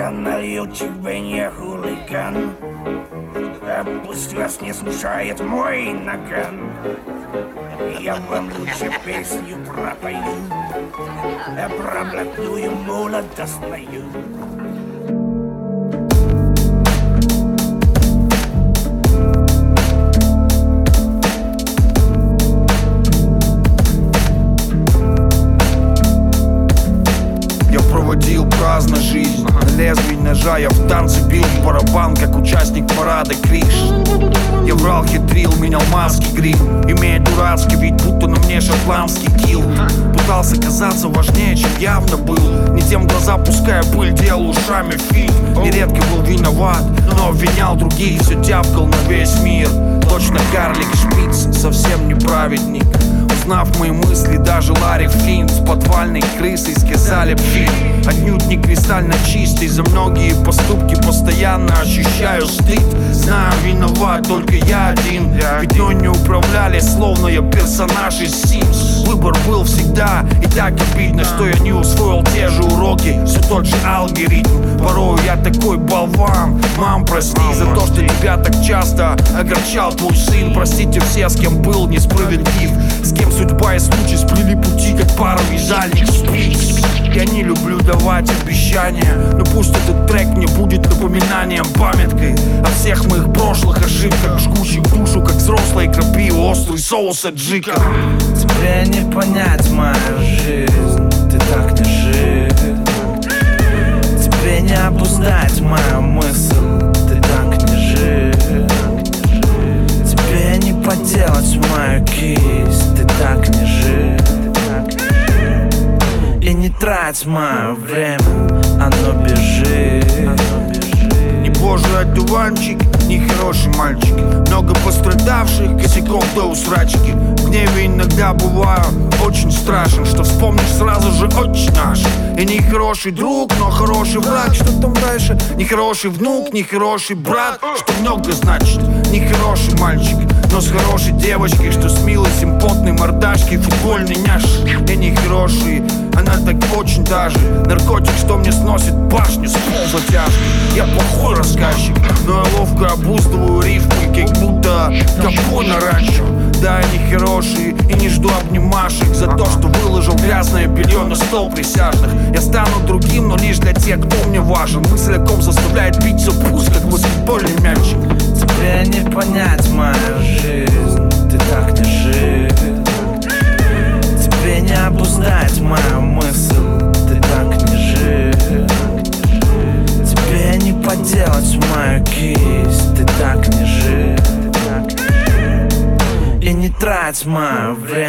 Я налью тебе не хулиган, пусть вас не смущает мой наган. Я вам лучше песню пропою, про блатную молодостную. Проводил праздно жизнь, на лезвии ножа я в танце бил барабан, как участник парада Криш. Я врал, хитрил, менял маски, грим, имея дурацкий вид, будто на мне шотландский килл. Пытался казаться важнее, чем явно был, не тем глаза пуская пыль, делал ушами фильм. Нередко был виноват, но обвинял других, все тявкал на весь мир. Точно карлик Шпиц, совсем не праведник. Узнав мои мысли, даже Ларри Флинт с подвальной крысой сказали фильм отнюдь не кристально чистый. За многие поступки постоянно ощущаю стыд. Знаю, виноват только я один, ведь мной не управляли, словно я персонаж из Sims. Выбор был всегда, и так обидно, что я не усвоил те же уроки, все тот же алгоритм. Порой я такой болван. Мам, прости за то, что тебя так часто огорчал твой сын. Простите все, с кем был несправедлив, с кем судьба и случай сплели пути, как пара вязальных спиц. Я не люблю давать обещания, но пусть этот трек не будет напоминанием, памяткой о всех моих прошлых ошибках, жгущих душу, как взрослые крапи, острый соус аджика. Тебе не понять мою жизнь, ты так не жил. Тебе не обуздать мою мысль, ты так не жил. Тебе не поделать мою кисть, ты так не жил. И не трать мое время, оно бежит. Не божий одуванчик, не хороший мальчик. Много пострадавших, косяков до усрачки. В гневе иногда бываю очень страшен, что вспомнишь сразу же очень наш. И не хороший друг, но хороший враг. Что там дальше? Не хороший внук, не хороший брат, что много значит. Не хороший мальчик, но с хорошей девочкой, что с милой симпотной мордашкой, футбольный няш. И не хороший, она так очень даже. Наркотик, что мне сносит башню с ползатяжкой. Я плохой рассказчик, но я ловко обуздываю рифмы, как будто ковбой на ранчо. Да, я не хороший и не жду обнимашек за то, что выложил грязное белье на стол присяжных. Я стану другим, но лишь для тех, кто мне важен. Мысль о ком заставляет биться пусть, как баскетбольный мячик. Тебе не понять мою жизнь, ты так не жил. Тебе не обуздать мою мысль, ты так не жил. Тебе не поделать мою кисть, ты так не жил. И не трать мое время.